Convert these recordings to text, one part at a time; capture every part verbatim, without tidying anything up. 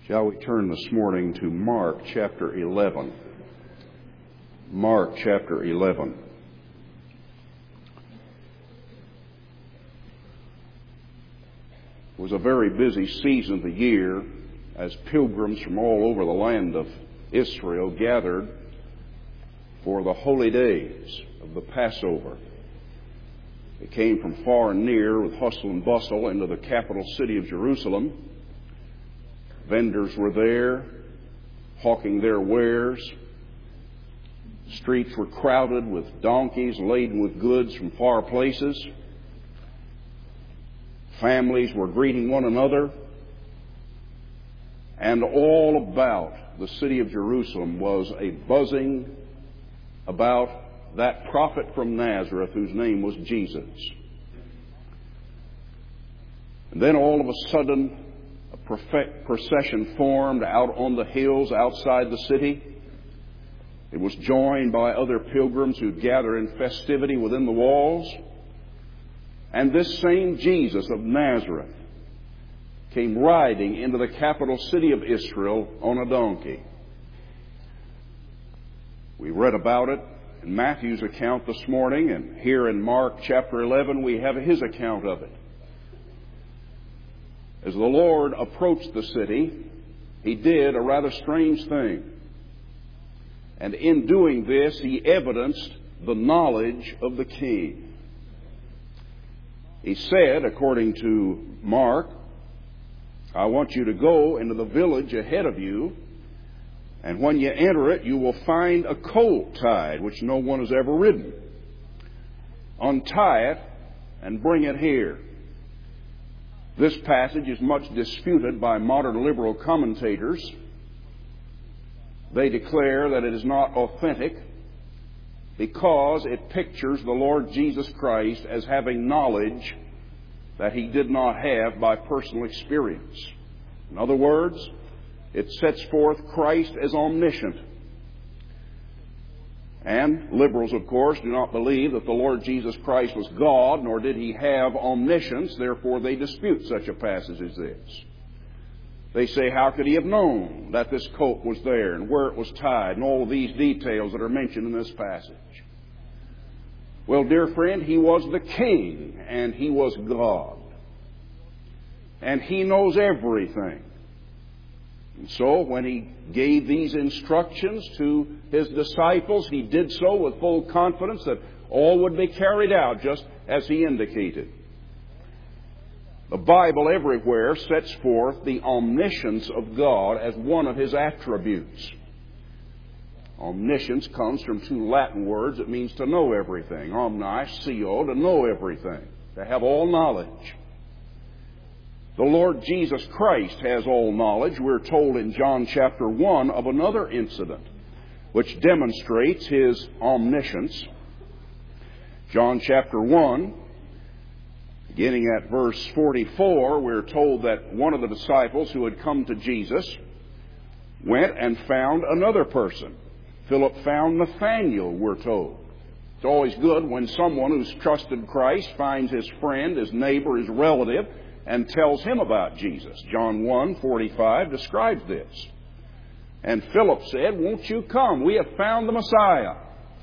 Shall we turn this morning to Mark chapter eleven? Mark chapter eleven. It was a very busy season of the year as pilgrims from all over the land of Israel gathered for the holy days of the Passover. They came from far and near with hustle and bustle into the capital city of Jerusalem. Vendors were there, hawking their wares. Streets were crowded with donkeys laden with goods from far places. Families were greeting one another. And all about the city of Jerusalem was a buzzing about that prophet from Nazareth whose name was Jesus. And then all of a sudden, a procession formed out on the hills outside the city. It was joined by other pilgrims who gathered in festivity within the walls. And this same Jesus of Nazareth came riding into the capital city of Israel on a donkey. We read about it in Matthew's account this morning, and here in Mark chapter eleven we have his account of it. As the Lord approached the city, He did a rather strange thing. And in doing this, He evidenced the knowledge of the King. He said, according to Mark, I want you to go into the village ahead of you, and when you enter it, you will find a colt tied, which no one has ever ridden. Untie it and bring it here. This passage is much disputed by modern liberal commentators. They declare that it is not authentic because it pictures the Lord Jesus Christ as having knowledge that He did not have by personal experience. In other words, it sets forth Christ as omniscient. And liberals, of course, do not believe that the Lord Jesus Christ was God, nor did He have omniscience. Therefore, they dispute such a passage as this. They say, how could He have known that this colt was there and where it was tied and all of these details that are mentioned in this passage? Well, dear friend, He was the King and He was God. And He knows everything. And so when He gave these instructions to His disciples, He did so with full confidence that all would be carried out just as He indicated. The Bible everywhere sets forth the omniscience of God as one of His attributes. Omniscience comes from two Latin words. It means to know everything. Omniscio, to know everything, to have all knowledge. The Lord Jesus Christ has all knowledge. We're told in John chapter one of another incident which demonstrates His omniscience. John chapter one, beginning at verse forty-four, we're told that one of the disciples who had come to Jesus went and found another person. Philip found Nathanael, we're told. It's always good when someone who's trusted Christ finds his friend, his neighbor, his relative, and tells him about Jesus. John one forty-five describes this. And Philip said, won't you come? We have found the Messiah.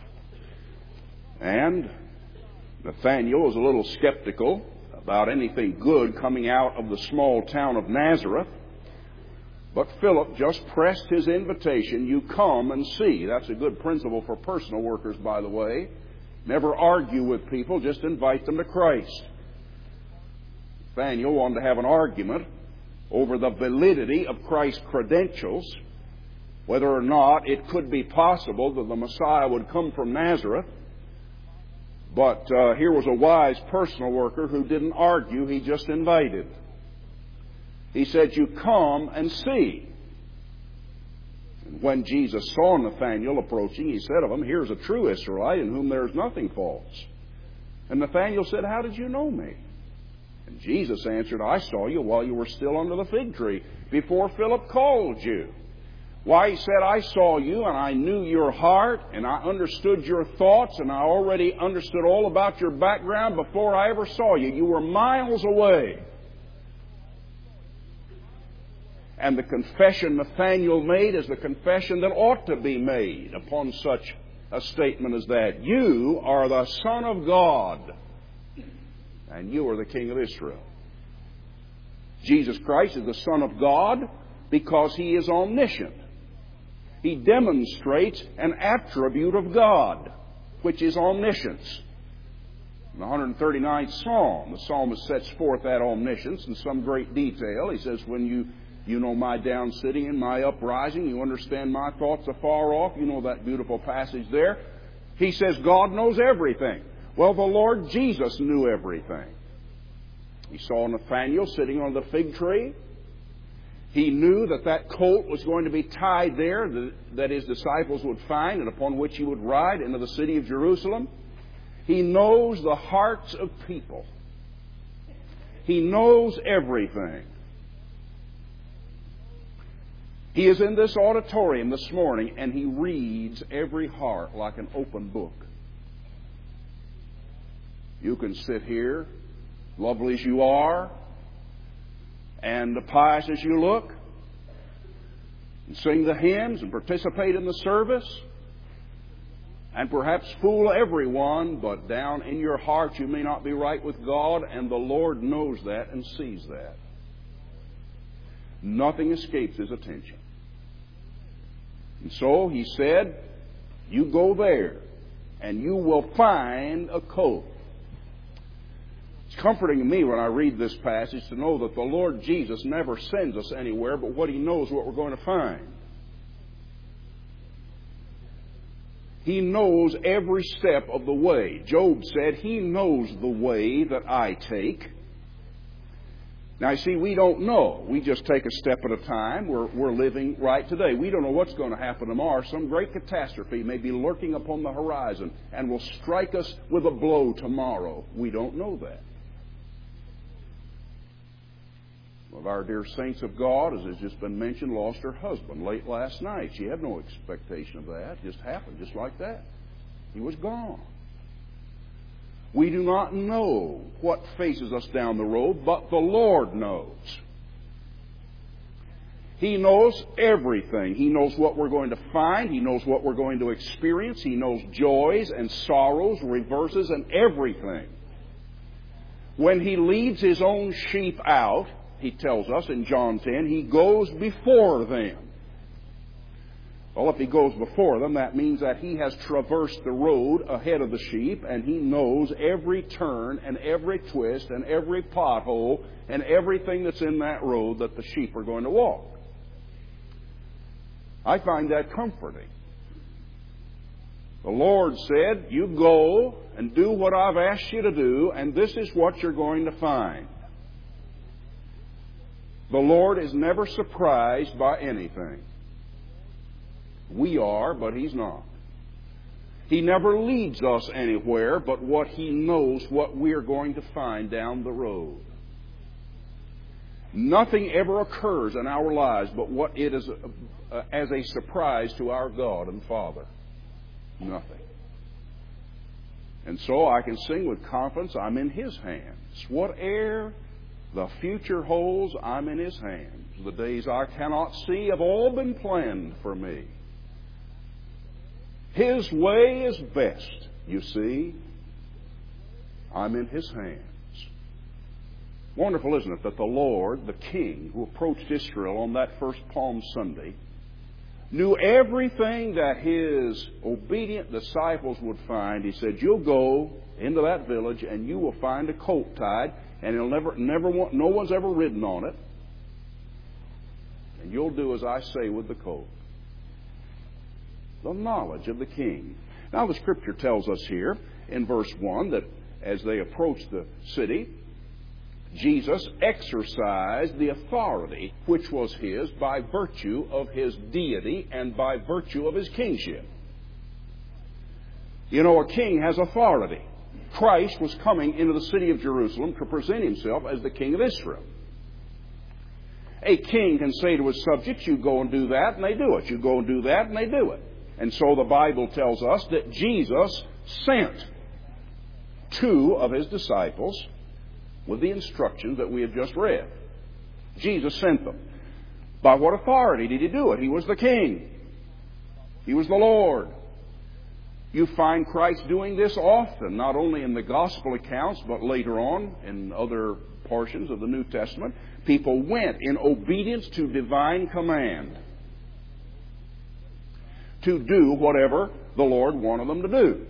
And Nathanael was a little skeptical about anything good coming out of the small town of Nazareth. But Philip just pressed his invitation, you come and see. That's a good principle for personal workers, by the way. Never argue with people, just invite them to Christ. Nathanael wanted to have an argument over the validity of Christ's credentials, whether or not it could be possible that the Messiah would come from Nazareth. But uh, here was a wise personal worker who didn't argue, he just invited. He said, you come and see. And when Jesus saw Nathanael approaching, He said of him, here's a true Israelite in whom there is nothing false. And Nathanael said, how did you know me? And Jesus answered, I saw you while you were still under the fig tree, before Philip called you. Why, He said, I saw you and I knew your heart and I understood your thoughts and I already understood all about your background before I ever saw you. You were miles away. And the confession Nathanael made is the confession that ought to be made upon such a statement as that. You are the Son of God, and you are the King of Israel. Jesus Christ is the Son of God because He is omniscient. He demonstrates an attribute of God, which is omniscience. In the one hundred thirty-ninth Psalm, the psalmist sets forth that omniscience in some great detail. He says, when you, you know my down sitting and my uprising, you understand my thoughts afar off. You know that beautiful passage there. He says God knows everything. Well, the Lord Jesus knew everything. He saw Nathanael sitting on the fig tree. He knew that that colt was going to be tied there, that his disciples would find and upon which he would ride into the city of Jerusalem. He knows the hearts of people. He knows everything. He is in this auditorium this morning and He reads every heart like an open book. You can sit here, lovely as you are, and pious as you look, and sing the hymns and participate in the service, and perhaps fool everyone, but down in your heart you may not be right with God, and the Lord knows that and sees that. Nothing escapes His attention. And so He said, you go there, and you will find a colt. It's comforting to me when I read this passage to know that the Lord Jesus never sends us anywhere but what He knows what we're going to find. He knows every step of the way. Job said, He knows the way that I take. Now, you see, we don't know. We just take a step at a time. We're, we're living right today. We don't know what's going to happen tomorrow. Some great catastrophe may be lurking upon the horizon and will strike us with a blow tomorrow. We don't know that. One of our dear saints of God, as has just been mentioned, lost her husband late last night. She had no expectation of that. It just happened just like that. He was gone. We do not know what faces us down the road, but the Lord knows. He knows everything. He knows what we're going to find. He knows what we're going to experience. He knows joys and sorrows, reverses, and everything. When He leads His own sheep out, He tells us in John ten, He goes before them. Well, if He goes before them, that means that He has traversed the road ahead of the sheep, and He knows every turn and every twist and every pothole and everything that's in that road that the sheep are going to walk. I find that comforting. The Lord said, you go and do what I've asked you to do, and this is what you're going to find. The Lord is never surprised by anything. We are, but He's not. He never leads us anywhere but what He knows what we're going to find down the road. Nothing ever occurs in our lives but what it is uh, as a surprise to our God and Father. Nothing. And so I can sing with confidence, I'm in His hands. Whatever the future holds, I'm in His hands. The days I cannot see have all been planned for me. His way is best, you see. I'm in His hands. Wonderful, isn't it, that the Lord, the King, who approached Israel on that first Palm Sunday, knew everything that His obedient disciples would find. He said, you'll go into that village and you will find a colt tied, and it'll never, never want, no one's ever ridden on it. And you'll do as I say with the colt. The knowledge of the King. Now the Scripture tells us here in verse one that as they approached the city, Jesus exercised the authority which was His by virtue of His deity and by virtue of His kingship. You know, a king has authority. Christ was coming into the city of Jerusalem to present Himself as the King of Israel. A king can say to his subjects, you go and do that, and they do it. You go and do that, and they do it. And so the Bible tells us that Jesus sent two of His disciples with the instructions that we have just read. Jesus sent them. By what authority did He do it? He was the King. He was the Lord. You find Christ doing this often, not only in the Gospel accounts, but later on in other portions of the New Testament. People went in obedience to divine command to do whatever the Lord wanted them to do.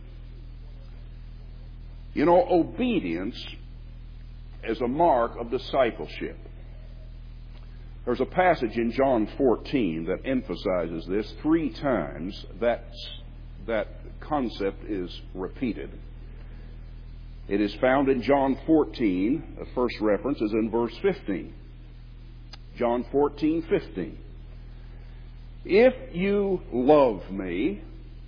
You know, obedience is a mark of discipleship. There's a passage in John fourteen that emphasizes this. Three times that, that concept is repeated. It is found in John fourteen. The first reference is in verse fifteen. John fourteen, fifteen. If you love me,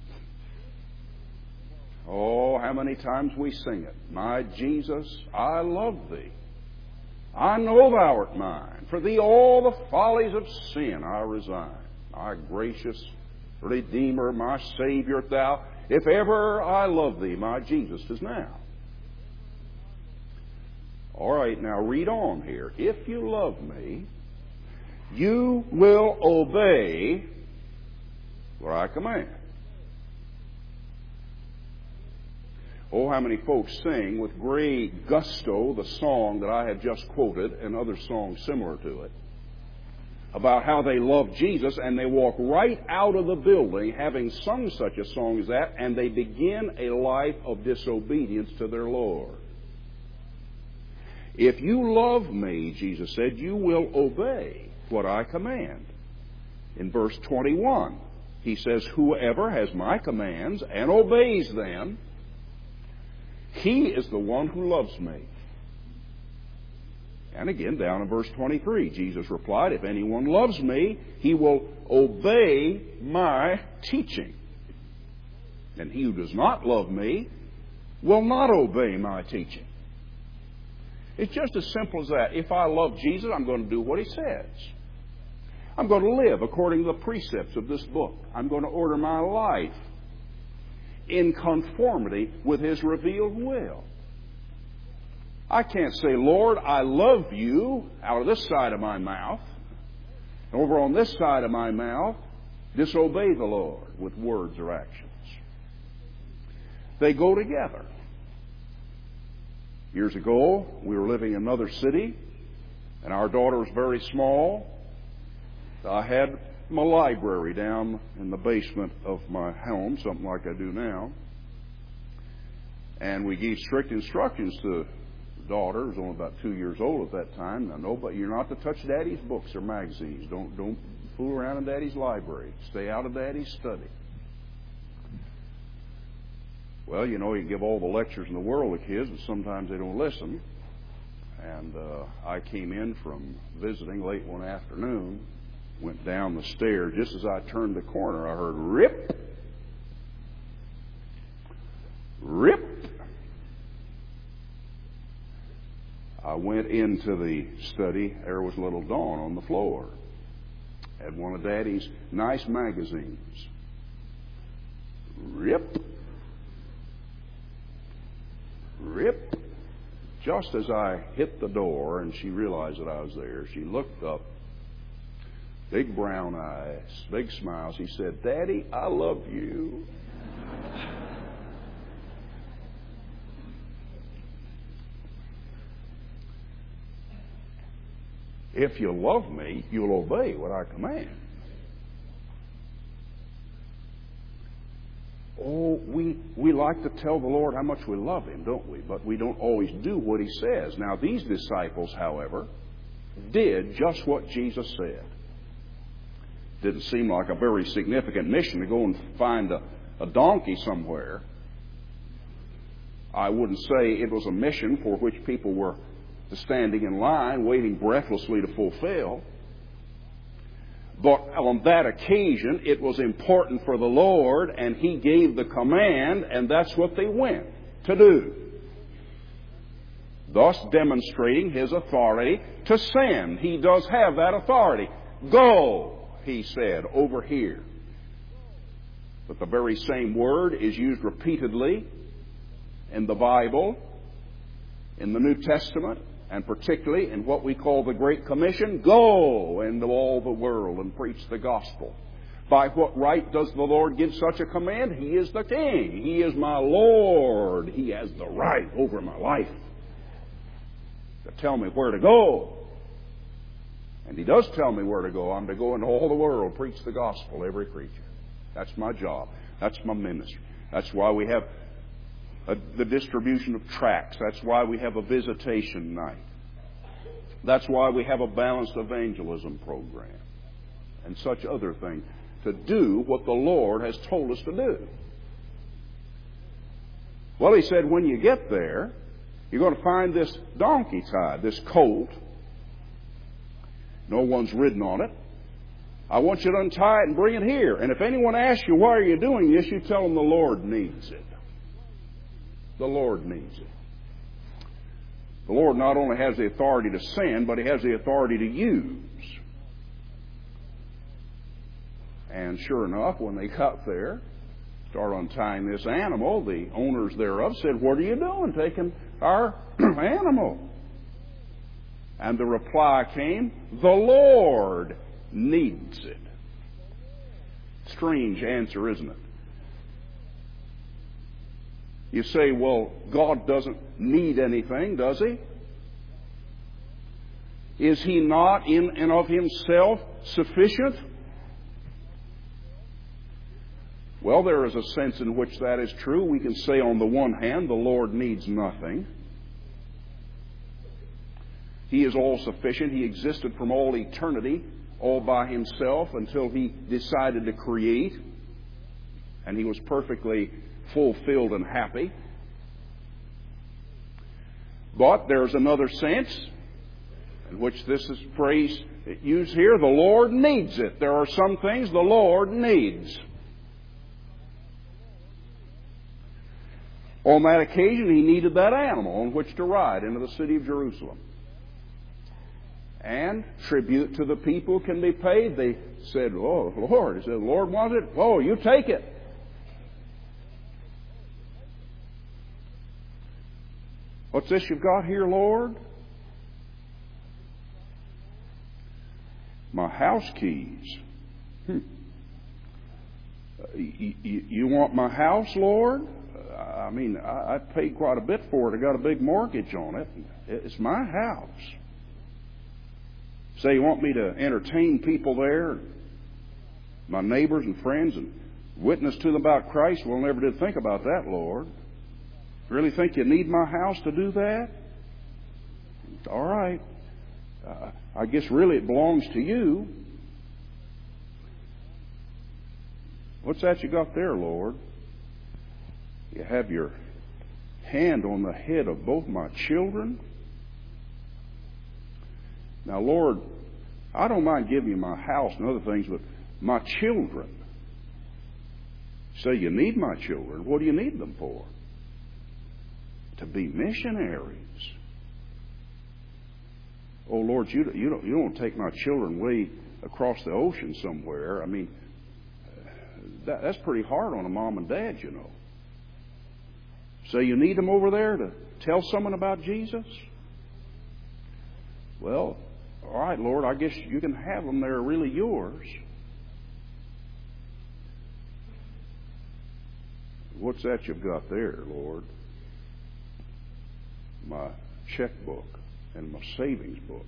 oh, how many times we sing it. My Jesus, I love thee. I know thou art mine. For thee all the follies of sin I resign. My gracious Redeemer, my Savior art thou. If ever I love thee, my Jesus, 'tis now. All right, now read on here. If you love me, you will obey what I command. Oh, how many folks sing with great gusto the song that I have just quoted and other songs similar to it about how they love Jesus, and they walk right out of the building having sung such a song as that, and they begin a life of disobedience to their Lord. If you love me, Jesus said, you will obey what I command. In verse twenty-one, He says, whoever has my commands and obeys them, he is the one who loves me. And again, down in verse twenty-three, Jesus replied, if anyone loves me, he will obey my teaching. And he who does not love me will not obey my teaching. It's just as simple as that. If I love Jesus, I'm going to do what He says. I'm going to live according to the precepts of this book. I'm going to order my life in conformity with His revealed will. I can't say, Lord, I love you out of this side of my mouth, and over on this side of my mouth, disobey the Lord with words or actions. They go together. Years ago, we were living in another city, and our daughter was very small. I had my library down in the basement of my home, something like I do now. And we gave strict instructions to the daughter, who was only about two years old at that time. Now, no, but you're not to touch Daddy's books or magazines. Don't don't fool around in Daddy's library. Stay out of Daddy's study. Well, you know, you give all the lectures in the world to kids, and sometimes they don't listen. And uh, I came in from visiting late one afternoon, went down the stairs. Just as I turned the corner, I heard rip, rip. I went into the study. There was little Dawn on the floor. Had one of Daddy's nice magazines. Rip. Rip. Just as I hit the door and she realized that I was there, she looked up, big brown eyes, big smile. She said, Daddy, I love you. If you love me, you'll obey what I command. Oh, we, we like to tell the Lord how much we love Him, don't we? But we don't always do what He says. Now, these disciples, however, did just what Jesus said. Didn't seem like a very significant mission to go and find a, a donkey somewhere. I wouldn't say it was a mission for which people were standing in line, waiting breathlessly to fulfill. But on that occasion, it was important for the Lord, and He gave the command, and that's what they went to do. Thus demonstrating His authority to send. He does have that authority. Go, He said, over here. But the very same word is used repeatedly in the Bible, in the New Testament, and particularly in what we call the Great Commission, go into all the world and preach the gospel. By what right does the Lord give such a command? He is the King. He is my Lord. He has the right over my life to tell me where to go. And He does tell me where to go. I'm to go into all the world, preach the gospel, every creature. That's my job. That's my ministry. That's why we have a, the distribution of tracts. That's why we have a visitation night. That's why we have a balanced evangelism program and such other things, to do what the Lord has told us to do. Well, He said, when you get there, you're going to find this donkey tied, this colt. No one's ridden on it. I want you to untie it and bring it here. And if anyone asks you, why are you doing this, you tell them the Lord needs it. The Lord needs it. The Lord not only has the authority to send, but He has the authority to use. And sure enough, when they got there, start untying this animal, the owners thereof said, what are you doing, taking our animal? And the reply came, the Lord needs it. Strange answer, isn't it? You say, well, God doesn't need anything, does He? Is He not in and of Himself sufficient? Well, there is a sense in which that is true. We can say on the one hand, the Lord needs nothing. He is all sufficient. He existed from all eternity, all by Himself, until He decided to create. And He was perfectly fulfilled and happy. But there's another sense in which this is phrase used here, the Lord needs it. There are some things the Lord needs. On that occasion, He needed that animal on which to ride into the city of Jerusalem. And tribute to the people can be paid. They said, oh, Lord. He said, the Lord wants it. Oh, you take it. What's this you've got here, Lord? My house keys. Hmm. You, you, you want my house, Lord? I mean, I, I paid quite a bit for it. I got a big mortgage on it. It's my house. Say, you want me to entertain people there, my neighbors and friends, and witness to them about Christ? Well, never did think about that, Lord. Really think you need my house to do that? All right. Uh, I guess really it belongs to you. What's that you got there, Lord? You have your hand on the head of both my children. Now, Lord, I don't mind giving you my house and other things, but my children. Say, you need my children. What do you need them for? To be missionaries. Oh, Lord, you, you, don't, you don't take my children way across the ocean somewhere. I mean, that, that's pretty hard on a mom and dad, you know. So you need them over there to tell someone about Jesus? Well, all right, Lord, I guess you can have them. They're really yours. What's that you've got there, Lord? My checkbook and my savings book.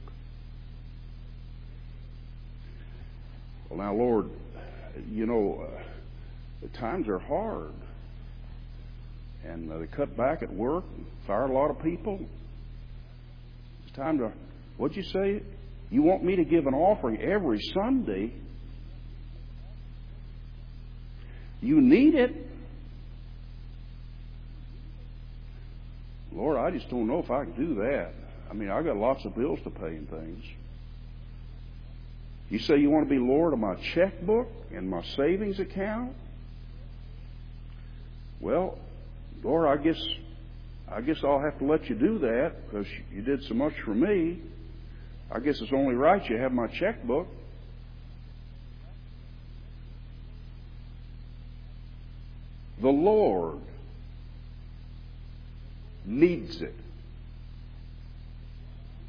Well, now, Lord, you know, uh, the times are hard. And uh, they cut back at work and fired a lot of people. It's time to, what'd you say? You want me to give an offering every Sunday? You need it. Lord, I just don't know if I can do that. I mean, I got lots of bills to pay and things. You say you want to be Lord of my checkbook and my savings account? Well, Lord, I guess I guess I'll have to let you do that because you did so much for me. I guess it's only right you have my checkbook. The Lord needs it.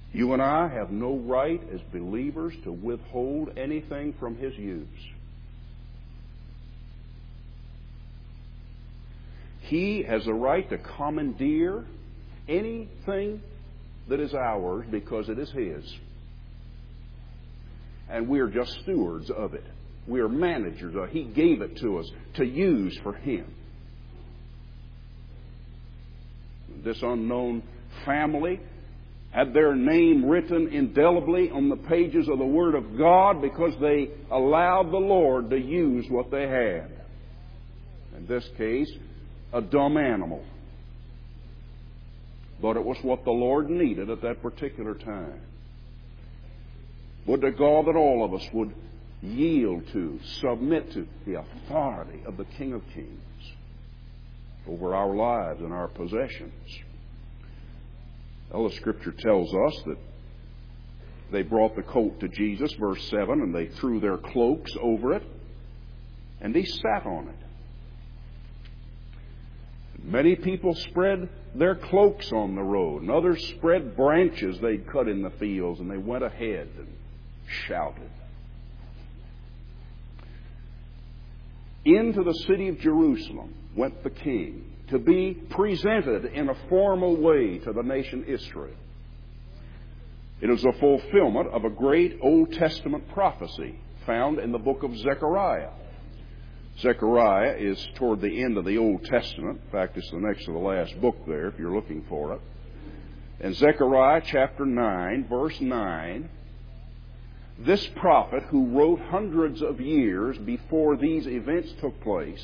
You and I have no right as believers to withhold anything from His use. He has the right to commandeer anything that is ours because it is His. And we are just stewards of it. We are managers of it. He gave it to us to use for Him. This unknown family had their name written indelibly on the pages of the Word of God because they allowed the Lord to use what they had. In this case, a dumb animal. But it was what the Lord needed at that particular time. Would to God that all of us would yield to, submit to the authority of the King of Kings over our lives and our possessions. Well, the Scripture tells us that they brought the coat to Jesus, verse seven, and they threw their cloaks over it, and He sat on it. Many people spread their cloaks on the road, and others spread branches they'd cut in the fields, and they went ahead and shouted. Into the city of Jerusalem went the king to be presented in a formal way to the nation Israel. It is a fulfillment of a great Old Testament prophecy found in the book of Zechariah. Zechariah is toward the end of the Old Testament. In fact, it's the next to the last book there if you're looking for it. In Zechariah chapter nine, verse nine, this prophet, who wrote hundreds of years before these events took place,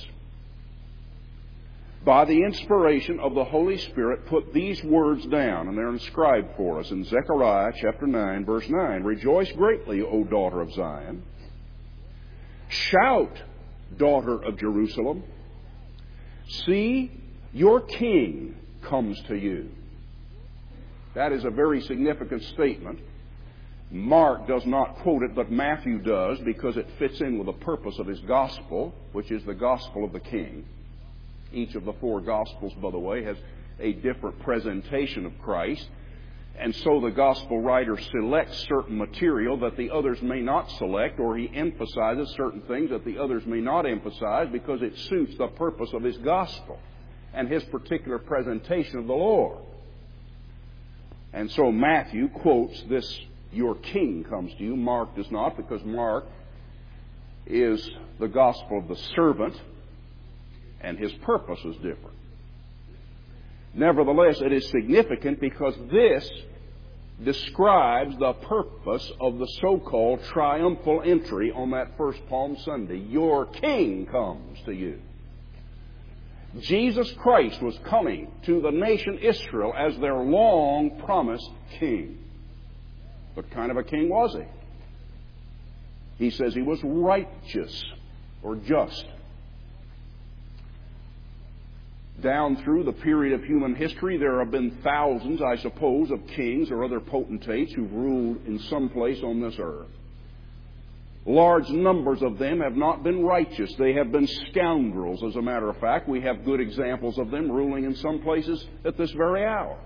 by the inspiration of the Holy Spirit, put these words down, and they're inscribed for us in Zechariah chapter nine, verse nine. Rejoice greatly, O daughter of Zion. Shout, daughter of Jerusalem. See, your king comes to you. That is a very significant statement. Mark does not quote it, but Matthew does, because it fits in with the purpose of his gospel, which is the gospel of the king. Each of the four gospels, by the way, has a different presentation of Christ. And so the gospel writer selects certain material that the others may not select, or he emphasizes certain things that the others may not emphasize because it suits the purpose of his gospel and his particular presentation of the Lord. And so Matthew quotes this, your king comes to you. Mark does not, because Mark is the gospel of the servant, and his purpose is different. Nevertheless, it is significant because this describes the purpose of the so-called triumphal entry on that first Palm Sunday. Your king comes to you. Jesus Christ was coming to the nation Israel as their long-promised king. What kind of a king was he? He says he was righteous or just. Down through the period of human history, there have been thousands, I suppose, of kings or other potentates who've ruled in some place on this earth. Large numbers of them have not been righteous. They have been scoundrels, as a matter of fact. We have good examples of them ruling in some places at this very hour.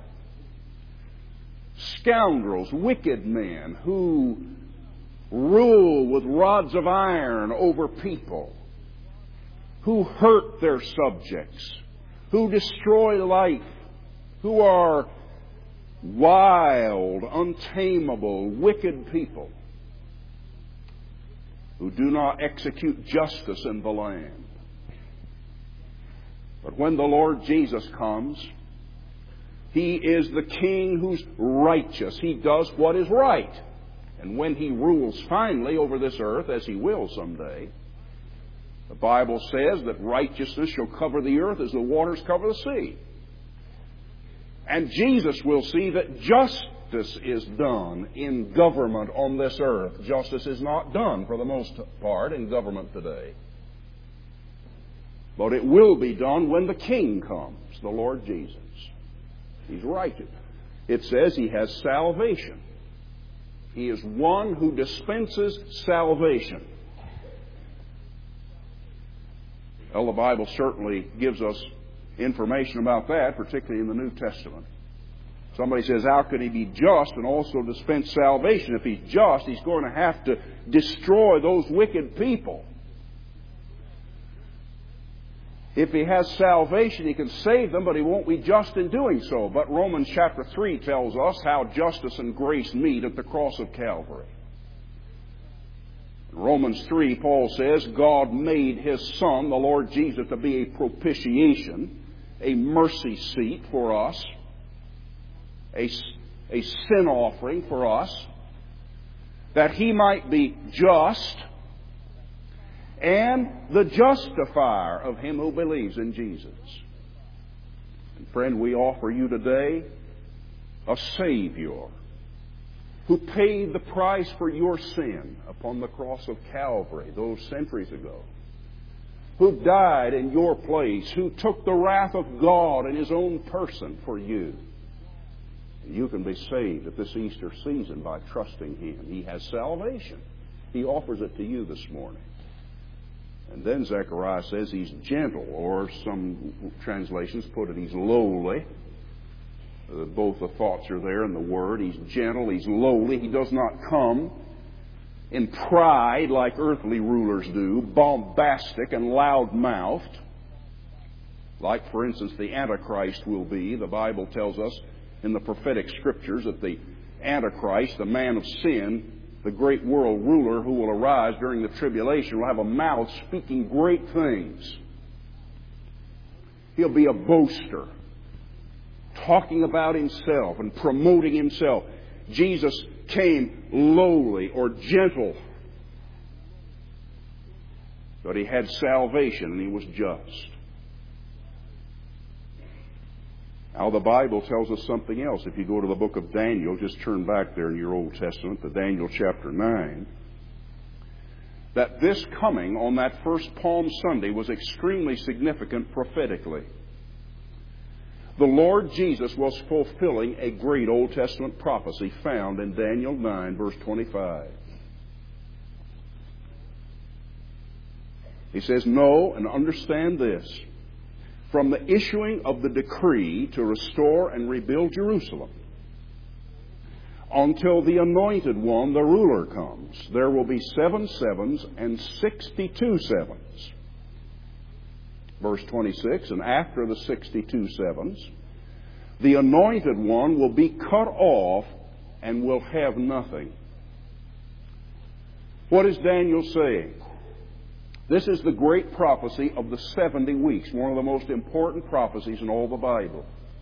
Scoundrels, wicked men who rule with rods of iron over people, who hurt their subjects, who destroy life, who are wild, untamable, wicked people, who do not execute justice in the land. But when the Lord Jesus comes, He is the King who's righteous. He does what is right. And when He rules finally over this earth, as He will someday, the Bible says that righteousness shall cover the earth as the waters cover the sea. And Jesus will see that justice is done in government on this earth. Justice is not done, for the most part, in government today. But it will be done when the King comes, the Lord Jesus. He's righteous. It says He has salvation. He is one who dispenses salvation. Well, the Bible certainly gives us information about that, particularly in the New Testament. Somebody says, how can He be just and also dispense salvation? If He's just, He's going to have to destroy those wicked people. If He has salvation, He can save them, but He won't be just in doing so. But Romans chapter three tells us how justice and grace meet at the cross of Calvary. In Romans three, Paul says, God made His Son, the Lord Jesus, to be a propitiation, a mercy seat for us, a, a sin offering for us, that He might be just and the justifier of him who believes in Jesus. And friend, we offer you today a Savior who paid the price for your sin upon the cross of Calvary those centuries ago, who died in your place, who took the wrath of God in His own person for you. And you can be saved at this Easter season by trusting Him. He has salvation. He offers it to you this morning. And then Zechariah says He's gentle, or some translations put it, He's lowly. Uh, both the thoughts are there in the Word. He's gentle, He's lowly. He does not come in pride like earthly rulers do, bombastic and loud-mouthed, like, for instance, the Antichrist will be. The Bible tells us in the prophetic Scriptures that the Antichrist, the man of sin, the great world ruler who will arise during the tribulation, will have a mouth speaking great things. He'll be a boaster, talking about himself and promoting himself. Jesus came lowly or gentle, but He had salvation and He was just. Now, the Bible tells us something else. If you go to the book of Daniel, just turn back there in your Old Testament to Daniel chapter nine, that this coming on that first Palm Sunday was extremely significant prophetically. The Lord Jesus was fulfilling a great Old Testament prophecy found in Daniel nine, verse twenty-five. He says, "Know and understand this. From the issuing of the decree to restore and rebuild Jerusalem, until the Anointed One, the ruler, comes, there will be seven sevens and sixty-two sevens." Verse twenty-six, "And after the sixty-two sevens, the Anointed One will be cut off and will have nothing." What is Daniel saying? This is the great prophecy of the seventy weeks, one of the most important prophecies in all the Bible.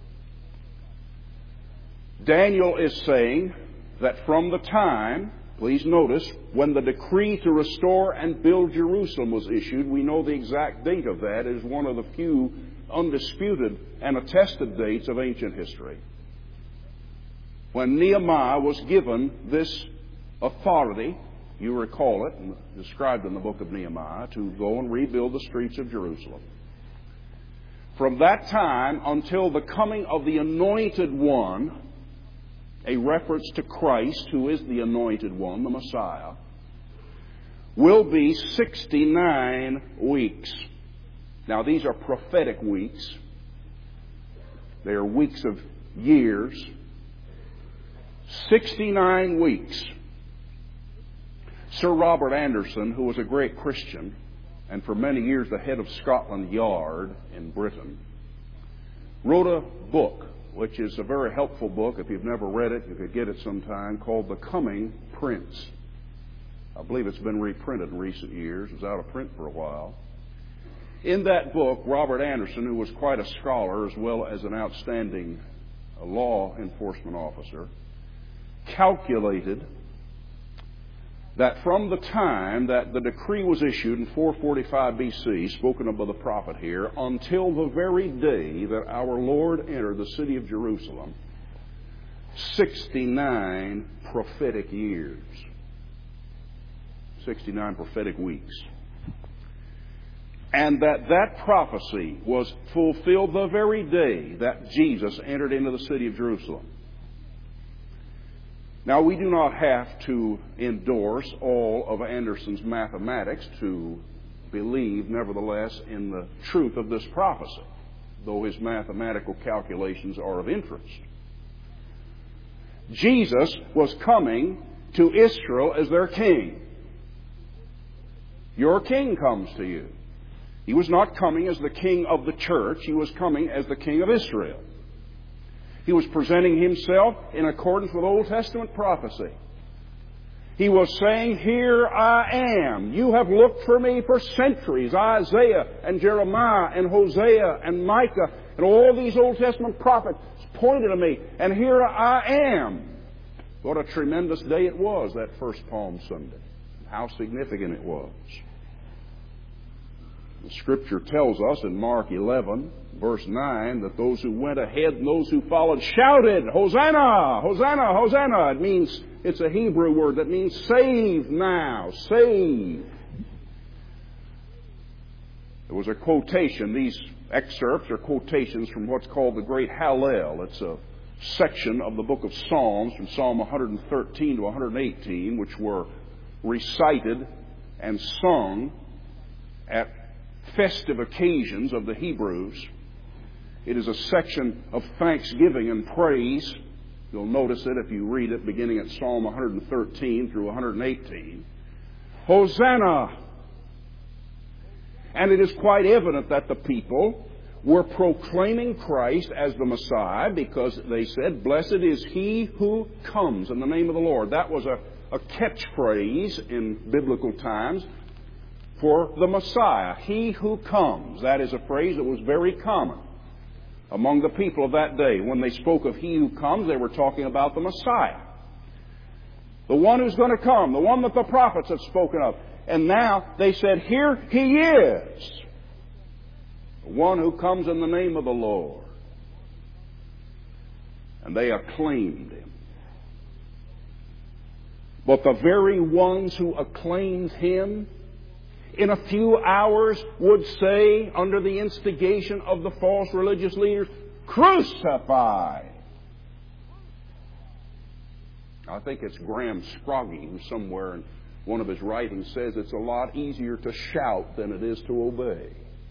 Daniel is saying that from the time, please notice, when the decree to restore and build Jerusalem was issued, we know the exact date of that is one of the few undisputed and attested dates of ancient history. When Nehemiah was given this authority, you recall it, and described in the book of Nehemiah, to go and rebuild the streets of Jerusalem. From that time until the coming of the Anointed One, a reference to Christ, who is the Anointed One, the Messiah, will be sixty-nine weeks. Now, these are prophetic weeks. They are weeks of years. sixty-nine weeks. Sir Robert Anderson, who was a great Christian and for many years the head of Scotland Yard in Britain, wrote a book, which is a very helpful book. If you've never read it, you could get it sometime, called The Coming Prince. I believe it's been reprinted in recent years. It was out of print for a while. In that book, Robert Anderson, who was quite a scholar as well as an outstanding law enforcement officer, calculated that from the time that the decree was issued in four forty-five B C, spoken of by the prophet here, until the very day that our Lord entered the city of Jerusalem, sixty-nine prophetic years. sixty-nine prophetic weeks. And that that prophecy was fulfilled the very day that Jesus entered into the city of Jerusalem. Now, we do not have to endorse all of Anderson's mathematics to believe, nevertheless, in the truth of this prophecy, though his mathematical calculations are of interest. Jesus was coming to Israel as their king. Your king comes to you. He was not coming as the king of the church. He was coming as the king of Israel. He was presenting himself in accordance with Old Testament prophecy. He was saying, here I am. You have looked for me for centuries. Isaiah and Jeremiah and Hosea and Micah and all these Old Testament prophets pointed to me. And here I am. What a tremendous day it was, that first Palm Sunday. How significant it was. The Scripture tells us in Mark eleven, verse nine, that those who went ahead and those who followed shouted, Hosanna! Hosanna! Hosanna! It means, it's a Hebrew word that means save now, save. There was a quotation. These excerpts are quotations from what's called the Great Hallel. It's a section of the book of Psalms from Psalm one thirteen to one eighteen, which were recited and sung at festive occasions of the Hebrews. It is a section of thanksgiving and praise. You'll notice it if you read it beginning at Psalm one thirteen through one eighteen. Hosanna! And it is quite evident that the people were proclaiming Christ as the Messiah because they said, blessed is he who comes in the name of the Lord. That was a, a catchphrase in biblical times for the Messiah. He who comes. That is a phrase that was very common among the people of that day. When they spoke of he who comes, they were talking about the Messiah. The one who's going to come. The one that the prophets had spoken of. And now they said, here he is. The one who comes in the name of the Lord. And they acclaimed him. But the very ones who acclaimed him in a few hours would say, under the instigation of the false religious leaders, crucify. I think it's Graham Scroggie who somewhere in one of his writings says it's a lot easier to shout than it is to obey.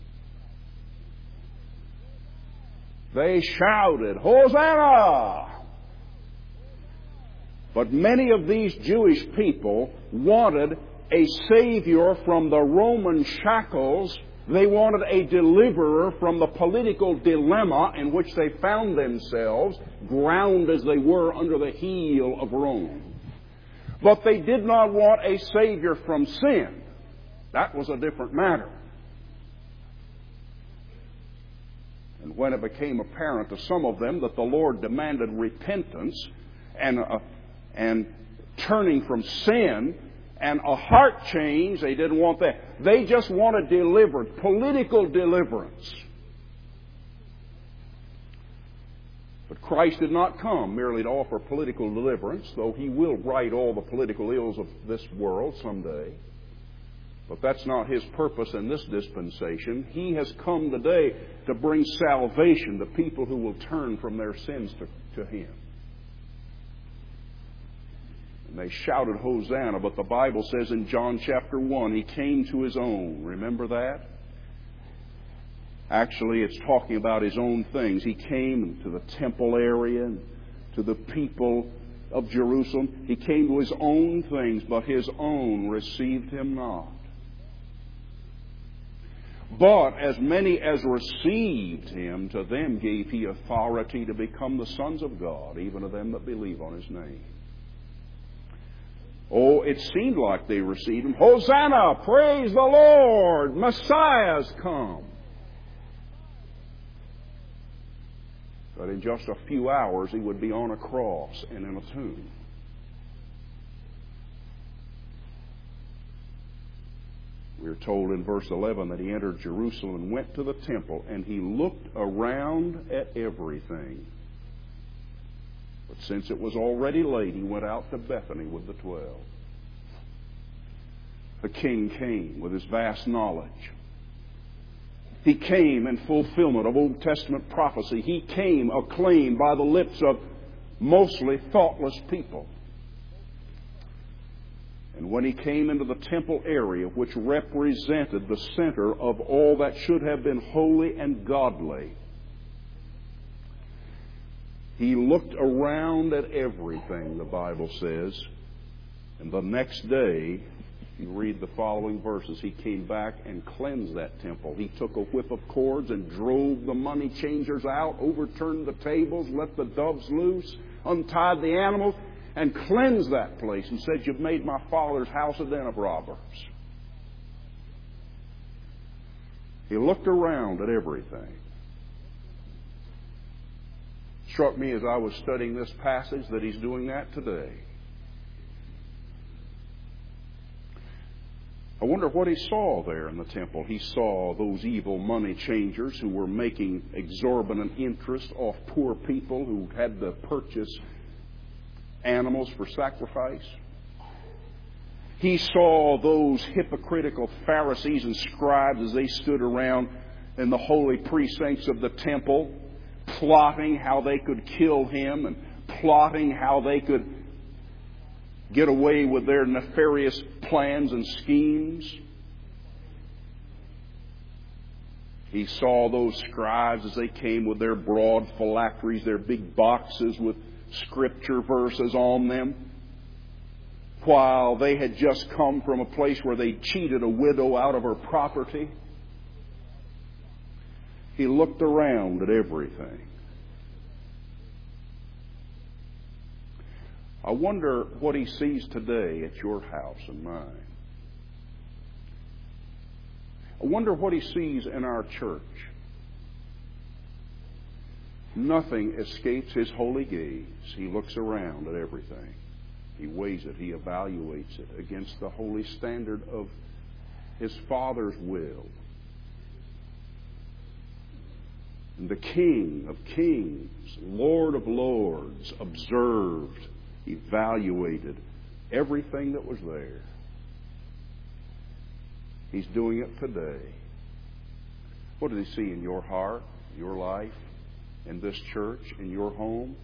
They shouted, Hosanna! But many of these Jewish people wanted a Savior from the Roman shackles. They wanted a deliverer from the political dilemma in which they found themselves, ground as they were under the heel of Rome. But they did not want a Savior from sin. That was a different matter. And when it became apparent to some of them that the Lord demanded repentance and, uh, and turning from sin, and a heart change, they didn't want that. They just wanted deliverance, political deliverance. But Christ did not come merely to offer political deliverance, though He will right all the political ills of this world someday. But that's not His purpose in this dispensation. He has come today to bring salvation to people who will turn from their sins to, to Him. And they shouted Hosanna, but the Bible says in John chapter one, He came to His own. Remember that? Actually, it's talking about His own things. He came to the temple area, and to the people of Jerusalem. He came to His own things, but His own received Him not. But as many as received Him, to them gave He authority to become the sons of God, even to them that believe on His name. Oh, it seemed like they received Him. Hosanna! Praise the Lord! Messiah's come! But in just a few hours, He would be on a cross and in a tomb. We are told in verse eleven that He entered Jerusalem and went to the temple, and He looked around at everything. But since it was already late, He went out to Bethany with the twelve. The King came with His vast knowledge. He came in fulfillment of Old Testament prophecy. He came acclaimed by the lips of mostly thoughtless people. And when He came into the temple area, which represented the center of all that should have been holy and godly, He looked around at everything, the Bible says. And the next day, you read the following verses, he came back and cleansed that temple. He took a whip of cords and drove the money changers out, overturned the tables, let the doves loose, untied the animals, and cleansed that place and said, "You've made my father's house a den of robbers." He looked around at everything. It struck me as I was studying this passage that he's doing that today. I wonder what he saw there in the temple. He saw those evil money changers who were making exorbitant interest off poor people who had to purchase animals for sacrifice. He saw those hypocritical Pharisees and scribes as they stood around in the holy precincts of the temple, plotting how they could kill him and plotting how they could get away with their nefarious plans and schemes. He saw those scribes as they came with their broad phylacteries, their big boxes with scripture verses on them, while they had just come from a place where they cheated a widow out of her property. He looked around at everything. I wonder what he sees today at your house and mine. I wonder what he sees in our church. Nothing escapes his holy gaze. He looks around at everything. He weighs it. He evaluates it against the holy standard of his Father's will. And the King of Kings, Lord of Lords, observed, evaluated everything that was there. He's doing it today. What does he see in your heart, your life, in this church, in your home?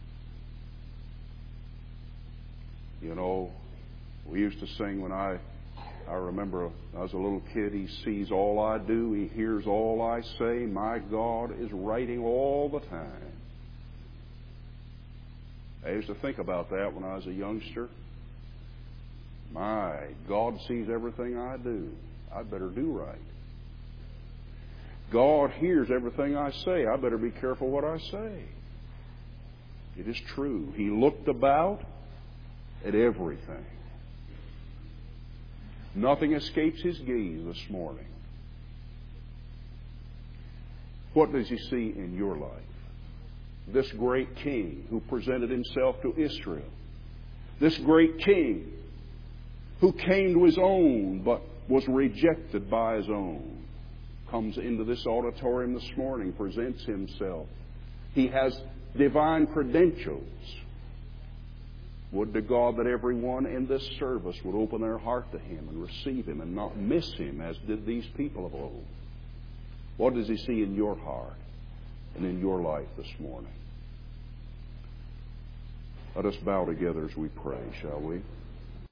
You know, we used to sing when I, I remember I was a little kid, he sees all I do, he hears all I say, my God is writing all the time. I used to think about that when I was a youngster. My, God sees everything I do. I'd better do right. God hears everything I say. I better be careful what I say. It is true. He looked about at everything. Nothing escapes his gaze this morning. What does he see in your life? This great king who presented himself to Israel. This great king who came to his own but was rejected by his own. Comes into this auditorium this morning, presents himself. He has divine credentials. Would to God that everyone in this service would open their heart to him and receive him and not miss him as did these people of old. What does he see in your heart and in your life this morning? Let us bow together as we pray, shall we?